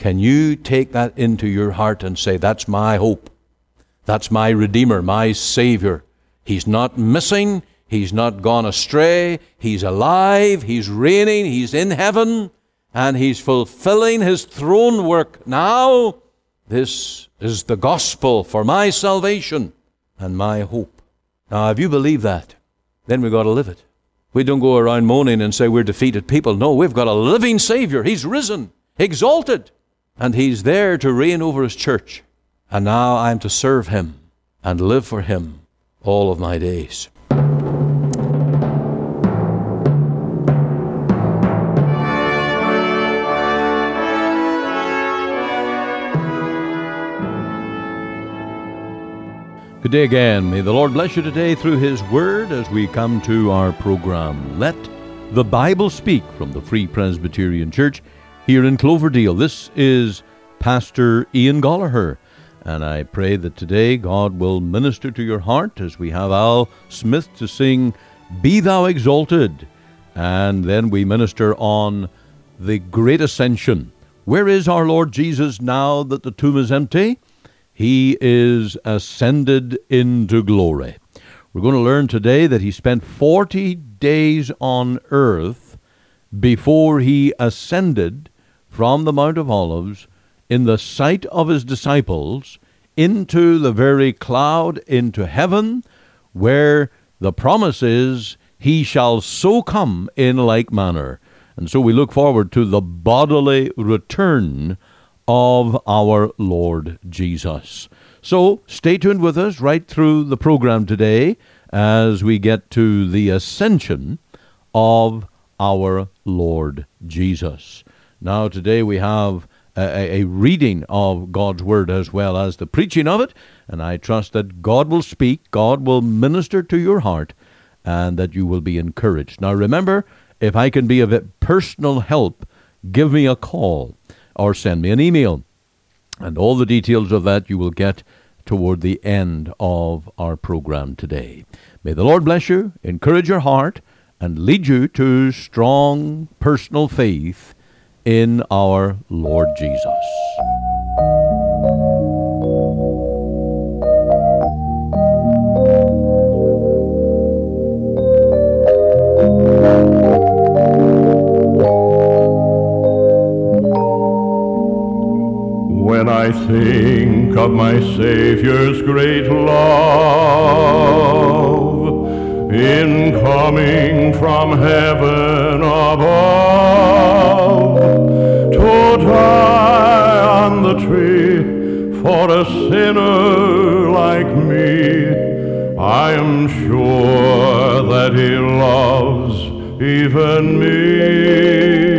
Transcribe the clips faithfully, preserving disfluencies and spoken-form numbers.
Can you take that into your heart and say, that's my hope. That's my Redeemer, my Savior. He's not missing. He's not gone astray. He's alive. He's reigning. He's in heaven. And He's fulfilling His throne work now. This is the gospel for my salvation and my hope. Now, if you believe that, then we've got to live it. We don't go around moaning and say we're defeated people. No, we've got a living Savior. He's risen, exalted, and He's there to reign over His church. And now I'm to serve Him and live for Him all of my days. Good day again. May the Lord bless you today through His Word as we come to our program, Let the Bible Speak, from the Free Presbyterian Church here in Cloverdale. This is Pastor Ian Gollaher, and I pray that today God will minister to your heart as we have Al Smith to sing, Be Thou Exalted, and then we minister on the Great Ascension. Where is our Lord Jesus now that the tomb is empty? He is ascended into glory. We're going to learn today that He spent forty days on earth before He ascended from the Mount of Olives in the sight of His disciples into the very cloud, into heaven, where the promise is, He shall so come in like manner. And so we look forward to the bodily return of our Lord Jesus. So stay tuned with us right through the program today as we get to the ascension of our Lord Jesus. Now today we have a, a reading of God's Word as well as the preaching of it, and I trust that God will speak, God will minister to your heart, and that you will be encouraged. Now remember, if I can be of personal help, give me a call or send me an email. And all the details of that you will get toward the end of our program today. May the Lord bless you, encourage your heart, and lead you to strong personal faith in our Lord Jesus. When I think of my Savior's great love in coming from heaven above to die on the tree for a sinner like me, I am sure that He loves even me.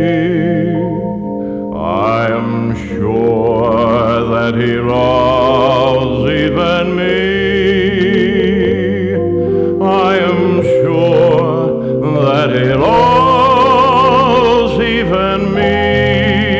I am sure that He loves even me. I am sure that He loves even me.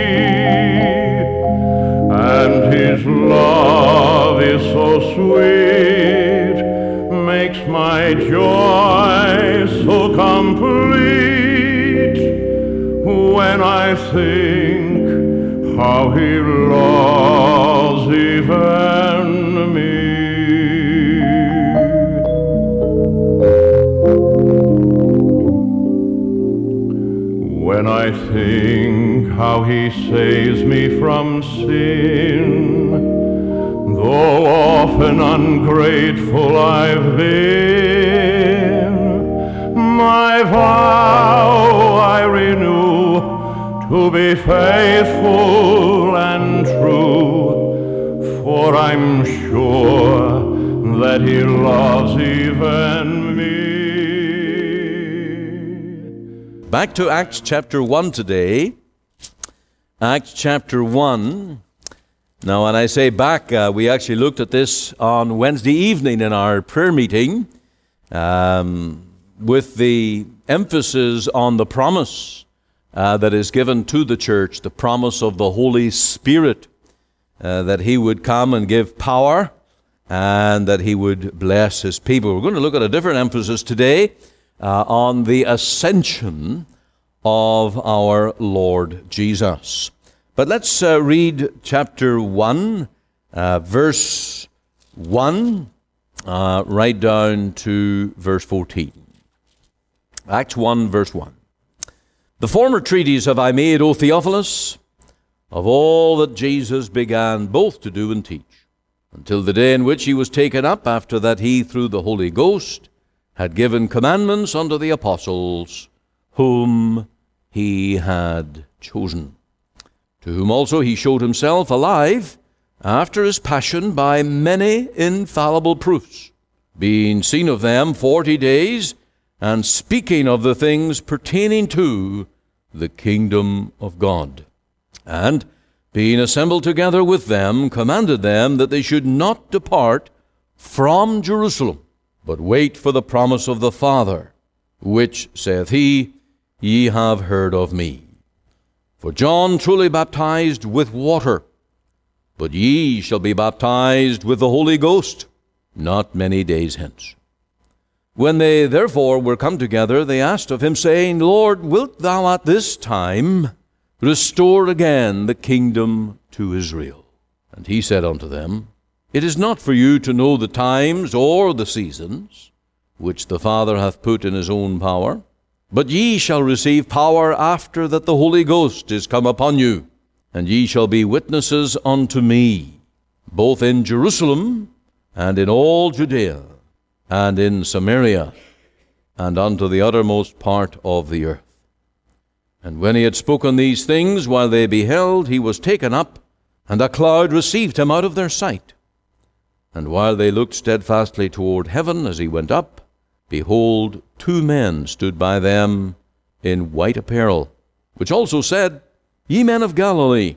And His love is so sweet, makes my joy so complete, when I think how He loves even me. When I think how He saves me from sin, though often ungrateful I've been, my vow I renew to be faithful and true, for I'm sure that He loves even me. Back to Acts chapter one today. Acts chapter one. Now, when I say back, uh, we actually looked at this on Wednesday evening in our prayer meeting, um, with the emphasis on the promise Uh, that is given to the church, the promise of the Holy Spirit, uh, that He would come and give power and that He would bless His people. We're going to look at a different emphasis today uh, on the ascension of our Lord Jesus. But let's uh, read chapter one, uh, verse one, uh, right down to verse fourteen. Acts one, verse one. The former treatise have I made, O Theophilus, of all that Jesus began both to do and teach, until the day in which he was taken up, after that he, through the Holy Ghost, had given commandments unto the apostles, whom he had chosen, to whom also he showed himself alive after his passion by many infallible proofs, being seen of them forty days, and speaking of the things pertaining to the kingdom of God. And, being assembled together with them, commanded them that they should not depart from Jerusalem, but wait for the promise of the Father, which, saith he, ye have heard of me. For John truly baptized with water, but ye shall be baptized with the Holy Ghost not many days hence. When they therefore were come together, they asked of him, saying, Lord, wilt thou at this time restore again the kingdom to Israel? And he said unto them, It is not for you to know the times or the seasons, which the Father hath put in his own power, but ye shall receive power after that the Holy Ghost is come upon you, and ye shall be witnesses unto me, both in Jerusalem and in all Judea, and in Samaria, and unto the uttermost part of the earth. And when he had spoken these things, while they beheld, he was taken up, and a cloud received him out of their sight. And while they looked steadfastly toward heaven as he went up, behold, two men stood by them in white apparel, which also said, Ye men of Galilee,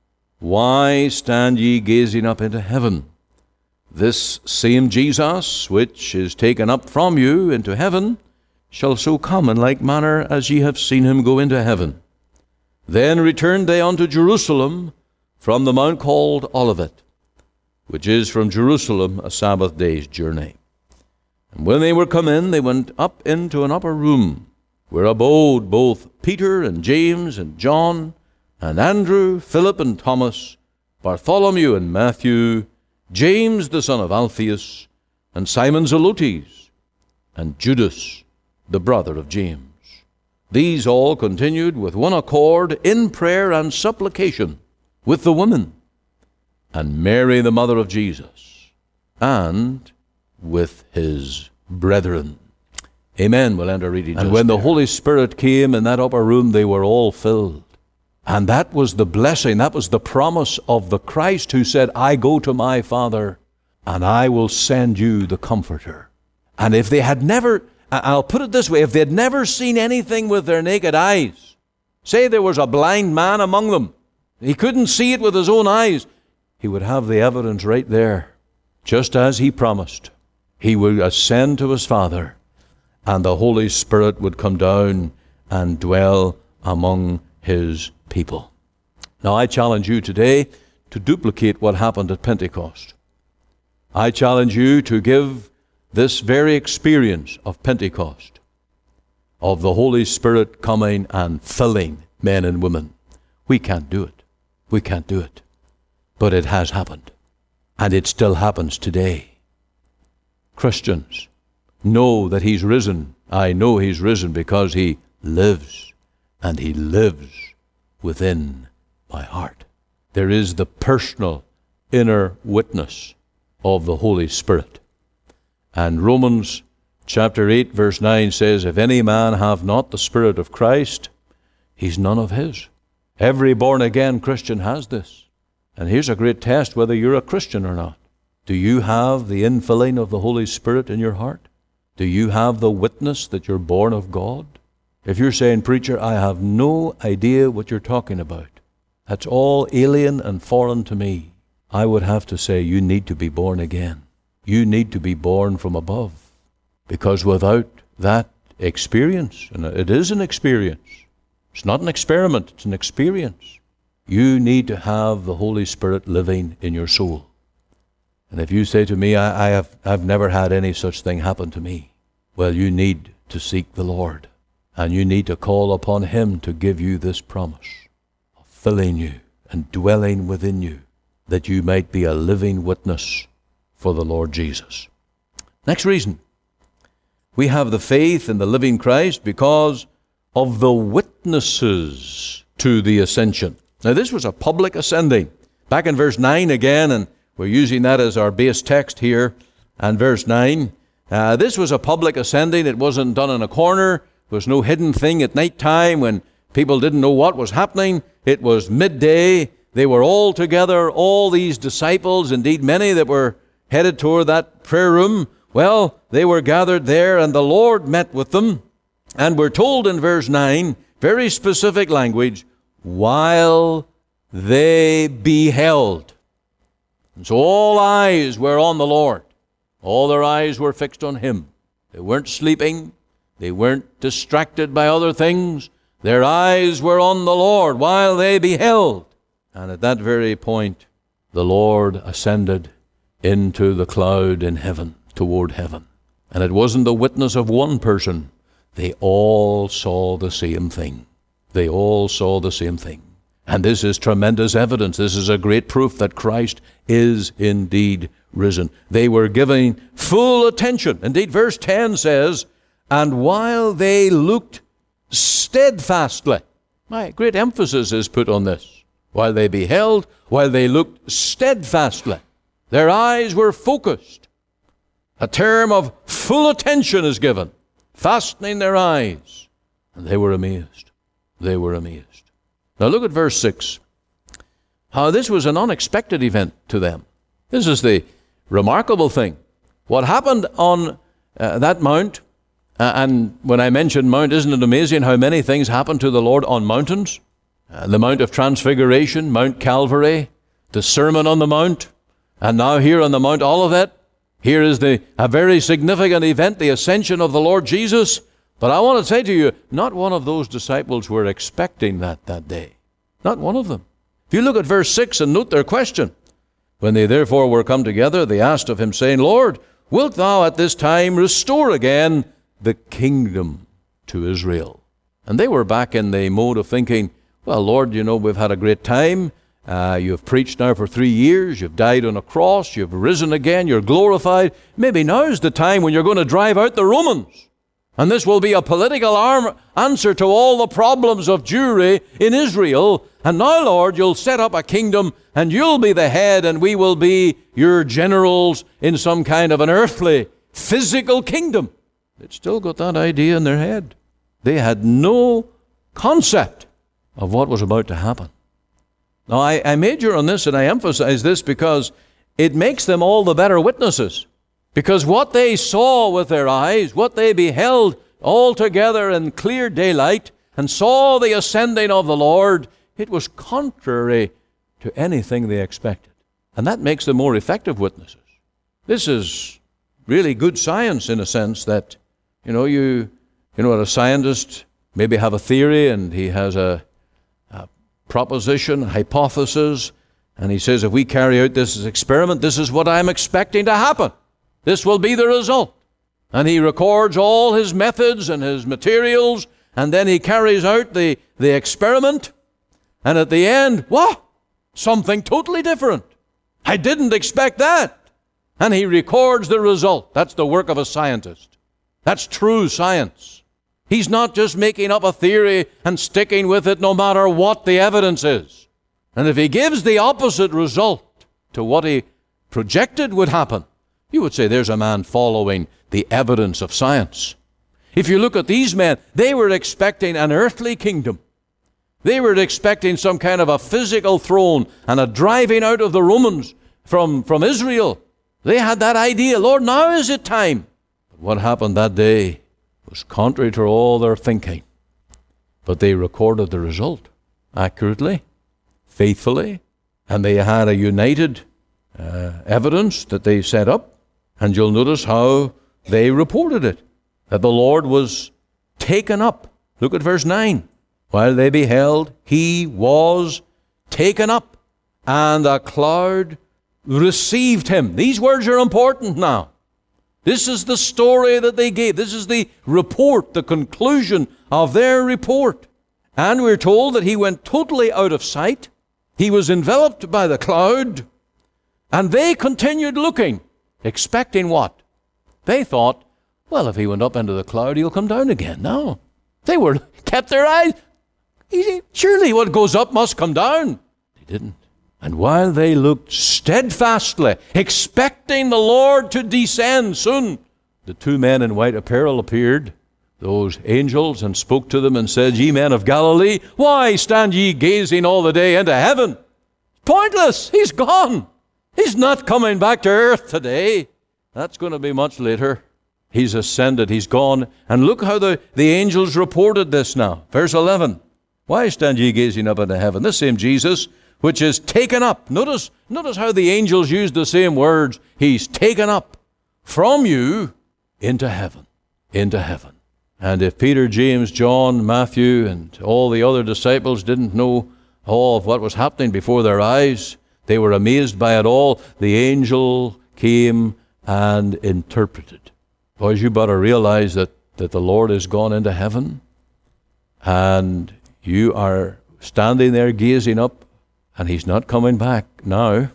why stand ye gazing up into heaven? This same Jesus, which is taken up from you into heaven, shall so come in like manner as ye have seen him go into heaven. Then returned they unto Jerusalem from the mount called Olivet, which is from Jerusalem a Sabbath day's journey. And when they were come in, they went up into an upper room, where abode both Peter and James and John, and Andrew, Philip and Thomas, Bartholomew and Matthew, James the son of Alphaeus, and Simon Zelotes, and Judas, the brother of James. These all continued with one accord in prayer and supplication with the women, and Mary the mother of Jesus, and with his brethren. Amen. We'll end our reading. And when there. the Holy Spirit came in that upper room, they were all filled. And that was the blessing, that was the promise of the Christ who said, I go to my Father, and I will send you the Comforter. And if they had never, I'll put it this way, if they had never seen anything with their naked eyes, say there was a blind man among them, he couldn't see it with his own eyes, he would have the evidence right there, just as he promised. He would ascend to his Father, and the Holy Spirit would come down and dwell among his people. Now I challenge you today to duplicate what happened at Pentecost. I challenge you to give this very experience of Pentecost, of the Holy Spirit coming and filling men and women. We can't do it. We can't do it. But it has happened. And it still happens today. Christians, know that he's risen. I know he's risen because he lives, and he lives within my heart. There is the personal inner witness of the Holy Spirit. And Romans chapter eight verse nine says, if any man have not the Spirit of Christ, he's none of his. Every born-again Christian has this. And here's a great test whether you're a Christian or not. Do you have the infilling of the Holy Spirit in your heart? Do you have the witness that you're born of God? If you're saying, preacher, I have no idea what you're talking about, that's all alien and foreign to me, I would have to say you need to be born again. You need to be born from above. Because without that experience, and it is an experience, it's not an experiment, it's an experience, you need to have the Holy Spirit living in your soul. And if you say to me, I, I have I've never had any such thing happen to me, well, you need to seek the Lord. And you need to call upon him to give you this promise of filling you and dwelling within you, that you might be a living witness for the Lord Jesus. Next reason, we have the faith in the living Christ because of the witnesses to the ascension. Now, this was a public ascending. Back in verse nine again, and we're using that as our base text here, and verse nine. Uh, this was a public ascending. It wasn't done in a corner. There was no hidden thing at night time when people didn't know what was happening. It was midday. They were all together, all these disciples, indeed many that were headed toward that prayer room. Well, they were gathered there, and the Lord met with them. And we're told in verse nine, very specific language, while they beheld. And so all eyes were on the Lord. All their eyes were fixed on Him. They weren't sleeping. They weren't distracted by other things. Their eyes were on the Lord while they beheld. And at that very point, the Lord ascended into the cloud in heaven, toward heaven. And it wasn't the witness of one person. They all saw the same thing. They all saw the same thing. And this is tremendous evidence. This is a great proof that Christ is indeed risen. They were giving full attention. Indeed, verse ten says, and while they looked steadfastly. My great emphasis is put on this. While they beheld, while they looked steadfastly. Their eyes were focused. A term of full attention is given, fastening their eyes. And they were amazed. They were amazed. Now look at verse six. How this was an unexpected event to them. This is the remarkable thing. What happened on uh, that mount, uh, and when I mentioned mount, isn't it amazing how many things happen to the Lord on mountains? Uh, the Mount of Transfiguration, Mount Calvary, the Sermon on the Mount, and now here on the Mount Olivet. Here is the a very significant event, the ascension of the Lord Jesus. But I want to say to you, not one of those disciples were expecting that that day. Not one of them. If you look at verse six and note their question. When they therefore were come together, they asked of him, saying, Lord, wilt thou at this time restore again the kingdom to Israel? And they were back in the mode of thinking, well, Lord, you know, we've had a great time. Uh, you've preached now for three years. You've died on a cross. You've risen again. You're glorified. Maybe now's the time when you're going to drive out the Romans. And this will be a political arm answer to all the problems of Jewry in Israel. And now, Lord, you'll set up a kingdom and you'll be the head and we will be your generals in some kind of an earthly, physical kingdom. They'd still got that idea in their head. They had no concept of what was about to happen. Now, I, I major on this and I emphasize this because it makes them all the better witnesses. Because what they saw with their eyes, what they beheld all together in clear daylight and saw the ascending of the Lord, it was contrary to anything they expected. And that makes them more effective witnesses. This is really good science in a sense that, you know, you, you know, a scientist maybe have a theory and he has a, a proposition, a hypothesis, and he says, if we carry out this experiment, this is what I'm expecting to happen. This will be the result. And he records all his methods and his materials, and then he carries out the, the experiment. And at the end, what? Something totally different. I didn't expect that. And he records the result. That's the work of a scientist. That's true science. He's not just making up a theory and sticking with it no matter what the evidence is. And if he gives the opposite result to what he projected would happen, you would say there's a man following the evidence of science. If you look at these men, they were expecting an earthly kingdom. They were expecting some kind of a physical throne and a driving out of the Romans from, from Israel. They had that idea, Lord, now is it time. But what happened that day was contrary to all their thinking. But they recorded the result accurately, faithfully, and they had a united uh, evidence that they set up. And you'll notice how they reported it, that the Lord was taken up. Look at verse nine. While they beheld, he was taken up, and a cloud received him. These words are important now. This is the story that they gave. This is the report, the conclusion of their report. And we're told that he went totally out of sight. He was enveloped by the cloud, and they continued looking, expecting what? They thought, well, if he went up into the cloud, he'll come down again. No. They were kept their eyes. Surely what goes up must come down. They didn't. And while they looked steadfastly, expecting the Lord to descend soon, the two men in white apparel appeared, those angels, and spoke to them and said, Ye men of Galilee, why stand ye gazing all the day into heaven? Pointless. He's gone. He's not coming back to earth today. That's going to be much later. He's ascended. He's gone. And look how the, the angels reported this now. Verse eleven. Why stand ye gazing up into heaven? This same Jesus, which is taken up. Notice, notice how the angels used the same words. He's taken up from you into heaven. Into heaven. And if Peter, James, John, Matthew, and all the other disciples didn't know all of what was happening before their eyes, they were amazed by it all. The angel came and interpreted. Boys, you better realize that, that the Lord is gone into heaven, and you are standing there gazing up, and he's not coming back now.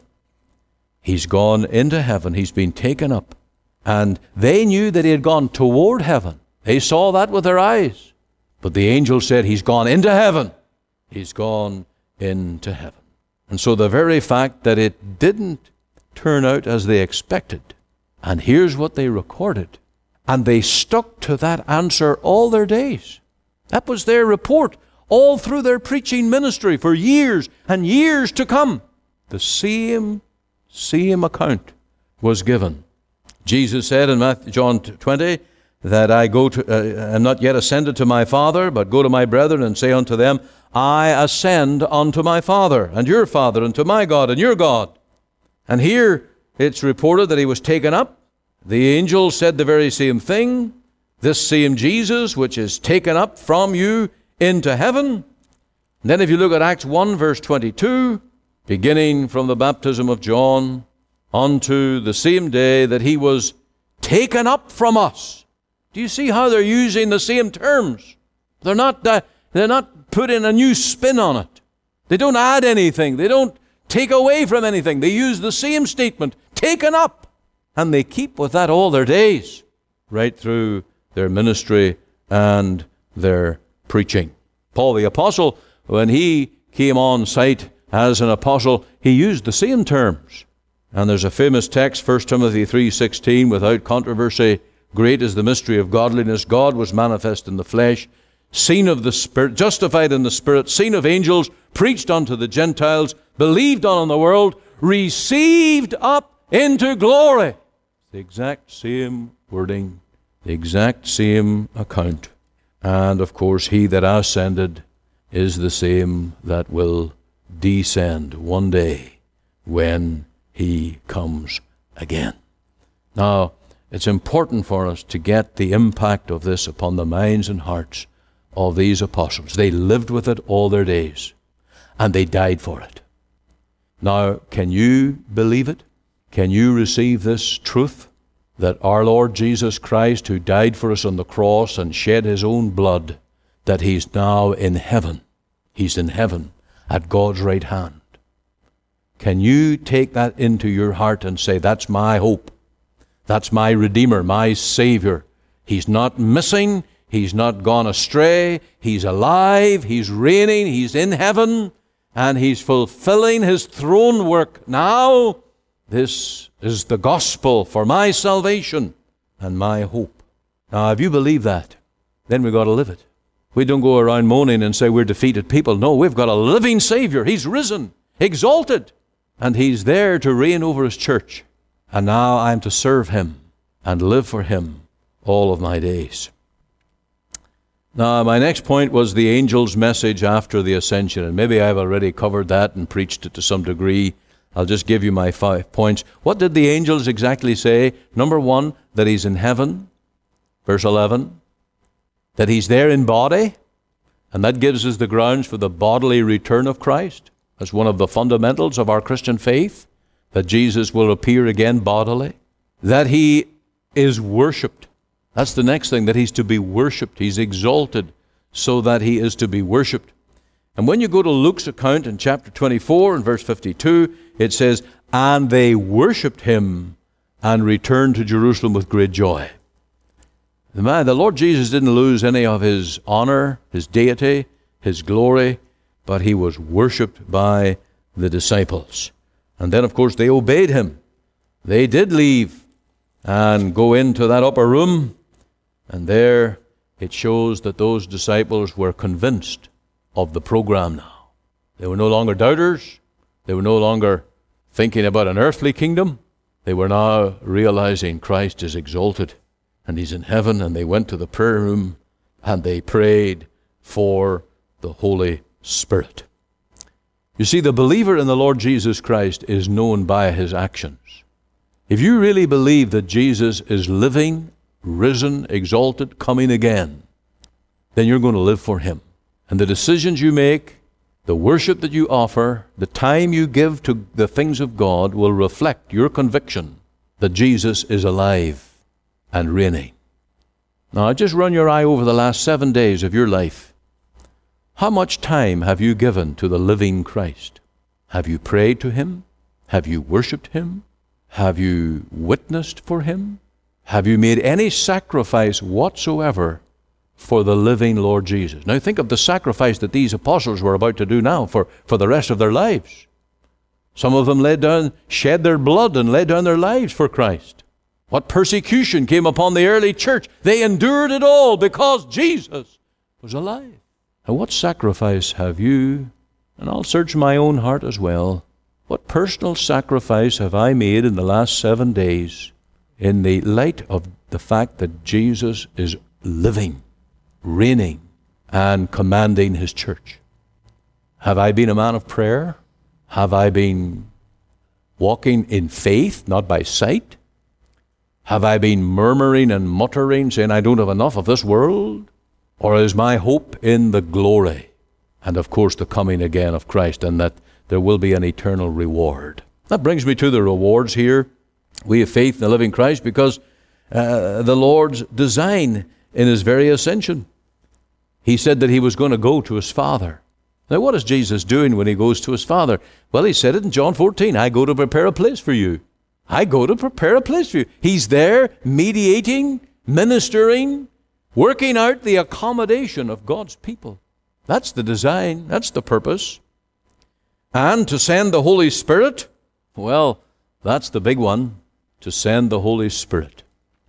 He's gone into heaven. He's been taken up. And they knew that he had gone toward heaven. They saw that with their eyes. But the angel said, he's gone into heaven. He's gone into heaven. And so the very fact that it didn't turn out as they expected, and here's what they recorded, and they stuck to that answer all their days. That was their report all through their preaching ministry for years and years to come. The same, same account was given. Jesus said in Matthew, John twenty, that I go to, uh, am not yet ascended to my Father, but go to my brethren and say unto them, I ascend unto my Father and your Father, and to my God and your God. And here it's reported that he was taken up. The angel said the very same thing. This same Jesus, which is taken up from you into heaven. And then if you look at Acts one, verse twenty-two, beginning from the baptism of John, unto the same day that he was taken up from us. Do you see how they're using the same terms? They're not, uh, they're not putting a new spin on it. They don't add anything. They don't take away from anything. They use the same statement, taken up. And they keep with that all their days, right through their ministry and their preaching. Paul the Apostle, when he came on site as an apostle, he used the same terms. And there's a famous text, First Timothy three sixteen, without controversy, great is the mystery of godliness. God was manifest in the flesh, seen of the Spirit, justified in the Spirit, seen of angels, preached unto the Gentiles, believed on in the world, received up into glory. The exact same wording, the exact same account. And of course, he that ascended is the same that will descend one day when he comes again. Now, it's important for us to get the impact of this upon the minds and hearts of these apostles. They lived with it all their days, and they died for it. Now, can you believe it? Can you receive this truth that our Lord Jesus Christ, who died for us on the cross and shed his own blood, that he's now in heaven? He's in heaven at God's right hand. Can you take that into your heart and say, that's my hope. That's my Redeemer, my Savior. He's not missing. He's not gone astray. He's alive. He's reigning. He's in heaven. And he's fulfilling his throne work now. This is the gospel for my salvation and my hope. Now, if you believe that, then we've got to live it. We don't go around moaning and say we're defeated people. No, we've got a living Savior. He's risen, exalted. And he's there to reign over his church. And now I'm to serve him and live for him all of my days. Now, my next point was the angel's message after the ascension. And maybe I've already covered that and preached it to some degree. I'll just give you my five points. What did the angels exactly say? Number one, that he's in heaven. Verse eleven. That he's there in body. And that gives us the grounds for the bodily return of Christ. That's one of the fundamentals of our Christian faith, that Jesus will appear again bodily. That he is worshipped. That's the next thing, that he's to be worshipped. He's exalted so that he is to be worshipped. And when you go to Luke's account in chapter twenty-four and verse fifty-two, it says, and they worshipped him and returned to Jerusalem with great joy. The man, the Lord Jesus didn't lose any of his honor, his deity, his glory, but he was worshipped by the disciples. And then, of course, they obeyed him. They did leave and go into that upper room, and there it shows that those disciples were convinced of the program now. They were no longer doubters. They were no longer thinking about an earthly kingdom. They were now realizing Christ is exalted and he's in heaven, and they went to the prayer room and they prayed for the Holy Spirit. You see, the believer in the Lord Jesus Christ is known by his actions. If you really believe that Jesus is living, risen, exalted, coming again, then you're going to live for him. And the decisions you make, the worship that you offer, the time you give to the things of God will reflect your conviction that Jesus is alive and reigning. Now, just run your eye over the last seven days of your life. How much time have you given to the living Christ? Have you prayed to him? Have you worshipped him? Have you witnessed for him? Have you made any sacrifice whatsoever for the living Lord Jesus? Now think of the sacrifice that these apostles were about to do now for, for the rest of their lives. Some of them laid down, shed their blood and laid down their lives for Christ. What persecution came upon the early church? They endured it all because Jesus was alive. And what sacrifice have you, and I'll search my own heart as well, what personal sacrifice have I made in the last seven days in the light of the fact that Jesus is living, reigning, and commanding his church? Have I been a man of prayer? Have I been walking in faith, not by sight? Have I been murmuring and muttering, saying I don't have enough of this world? Or is my hope in the glory and, of course, the coming again of Christ, and that there will be an eternal reward? That brings me to the rewards here. We have faith in the living Christ because uh, the Lord's design in his very ascension. He said that he was going to go to his Father. Now, what is Jesus doing when he goes to his Father? Well, he said it in John fourteen, I go to prepare a place for you. I go to prepare a place for you. He's there mediating, ministering, working out the accommodation of God's people. That's the design. That's the purpose. And to send the Holy Spirit, well, that's the big one, to send the Holy Spirit.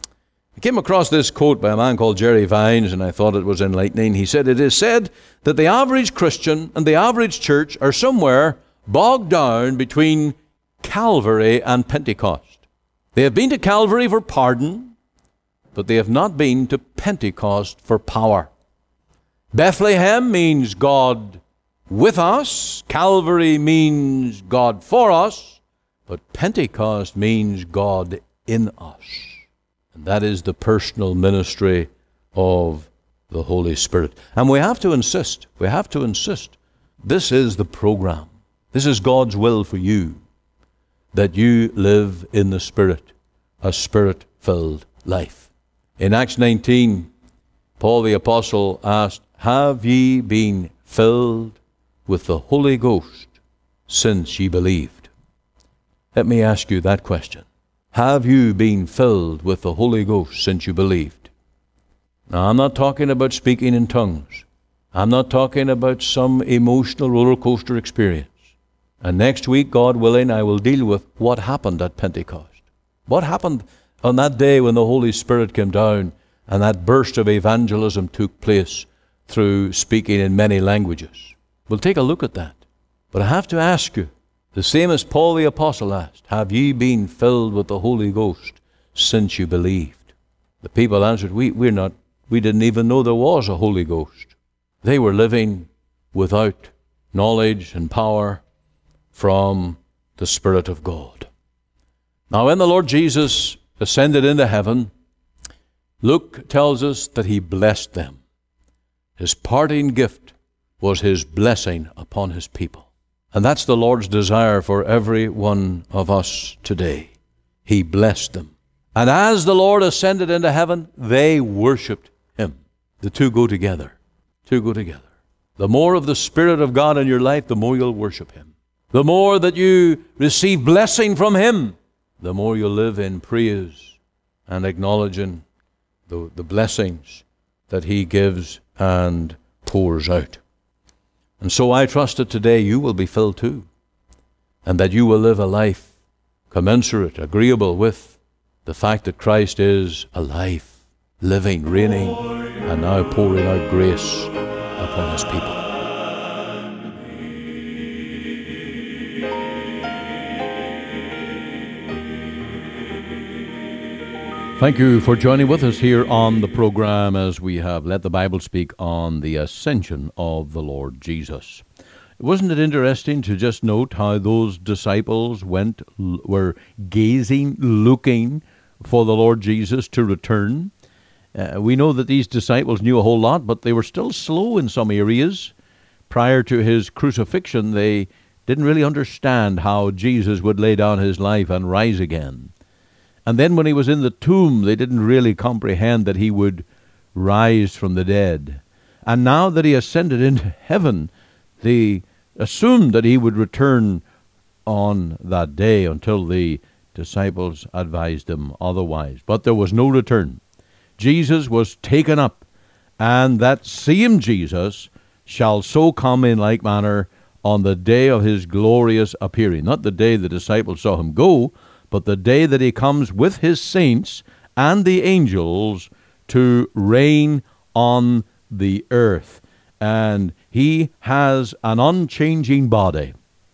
I came across this quote by a man called Jerry Vines, and I thought it was enlightening. He said, it is said that the average Christian and the average church are somewhere bogged down between Calvary and Pentecost. They have been to Calvary for pardon, but they have not been to Pentecost for power. Bethlehem means God with us. Calvary means God for us. But Pentecost means God in us. And that is the personal ministry of the Holy Spirit. And we have to insist, we have to insist, this is the program. This is God's will for you, that you live in the Spirit, a Spirit-filled life. In Acts nineteen, Paul the Apostle asked, have ye been filled with the Holy Ghost since ye believed? Let me ask you that question. Have you been filled with the Holy Ghost since you believed? Now, I'm not talking about speaking in tongues. I'm not talking about some emotional roller coaster experience. And next week, God willing, I will deal with what happened at Pentecost. What happened on that day when the Holy Spirit came down and that burst of evangelism took place through speaking in many languages? We'll take a look at that. But I have to ask you, the same as Paul the Apostle asked, have ye been filled with the Holy Ghost since you believed? The people answered, we, we're not, we didn't even know there was a Holy Ghost. They were living without knowledge and power from the Spirit of God. Now, when the Lord Jesus ascended into heaven, Luke tells us that he blessed them. His parting gift was his blessing upon his people. And that's the Lord's desire for every one of us today. He blessed them. And as the Lord ascended into heaven, they worshipped him. The two go together. Two go together. The more of the Spirit of God in your life, the more you'll worship Him. The more that you receive blessing from Him, the more you'll live in praise and acknowledging the, the blessings that He gives and pours out. And so I trust that today you will be filled too, and that you will live a life commensurate, agreeable with the fact that Christ is alive, living, reigning, and now pouring out grace upon His people. Thank you for joining with us here on the program as we have Let the Bible Speak on the ascension of the Lord Jesus. Wasn't it interesting to just note how those disciples went, were gazing, looking for the Lord Jesus to return? Uh, we know that these disciples knew a whole lot, but they were still slow in some areas. Prior to His crucifixion, they didn't really understand how Jesus would lay down His life and rise again. And then when He was in the tomb, they didn't really comprehend that He would rise from the dead. And now that He ascended into heaven, they assumed that He would return on that day until the disciples advised them otherwise. But there was no return. Jesus was taken up, and that same Jesus shall so come in like manner on the day of His glorious appearing. Not the day the disciples saw Him go, but the day that He comes with His saints and the angels to reign on the earth. And He has an unchanging body.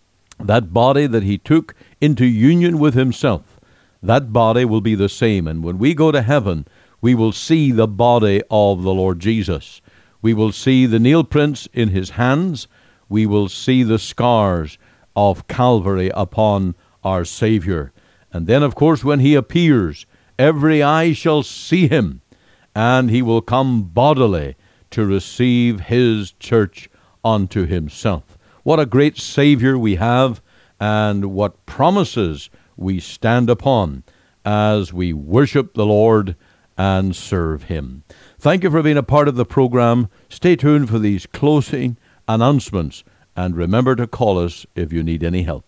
That body that He took into union with Himself, that body will be the same. And when we go to heaven, we will see the body of the Lord Jesus. We will see the nail prints in His hands. We will see the scars of Calvary upon our Savior. And then, of course, when He appears, every eye shall see Him, and He will come bodily to receive His church unto Himself. What a great Savior we have, and what promises we stand upon as we worship the Lord and serve Him. Thank you for being a part of the program. Stay tuned for these closing announcements, and remember to call us if you need any help.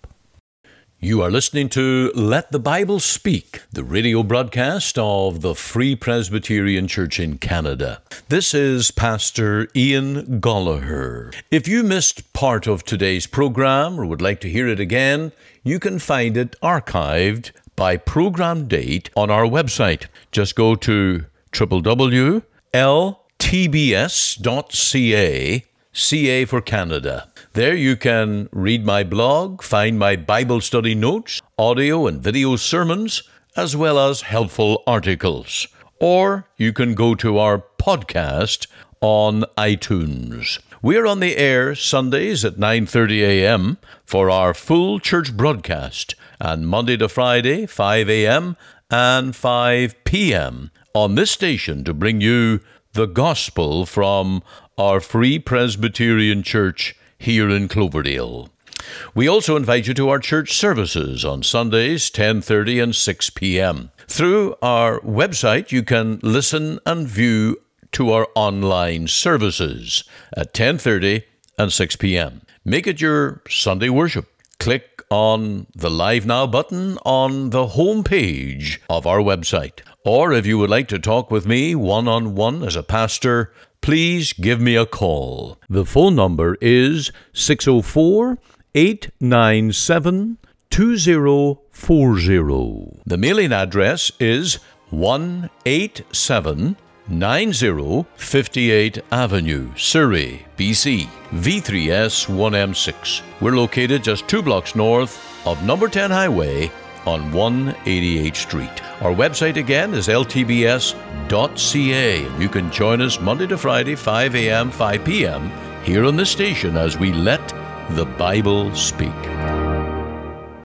You are listening to Let the Bible Speak, the radio broadcast of the Free Presbyterian Church in Canada. This is Pastor Ian Gollaher. If you missed part of today's program or would like to hear it again, you can find it archived by program date on our website. Just go to w w w dot l t b s dot c a, C A for Canada. There you can read my blog, find my Bible study notes, audio and video sermons, as well as helpful articles. Or you can go to our podcast on iTunes. We're on the air Sundays at nine thirty a.m. for our full church broadcast, and Monday to Friday, five a.m. and five p.m. on this station to bring you the gospel from our Free Presbyterian Church here in Cloverdale. We also invite you to our church services on Sundays, ten thirty and six p.m. Through our website, you can listen and view to our online services at ten thirty and six p.m. Make it your Sunday worship. Click on the Live Now button on the home page of our website. Or if you would like to talk with me one-on-one as a pastor, please give me a call. The phone number is six oh four, eight nine seven, two oh four oh. The mailing address is one eighty-seven ninety fifty-eight Avenue, Surrey, B C, V three S one M six. We're located just two blocks north of number ten Highway on one eighty-eighth Street. Our website again is l t b s dot c a. You can join us Monday to Friday, five a.m., five p.m. here on this station as we let the Bible speak.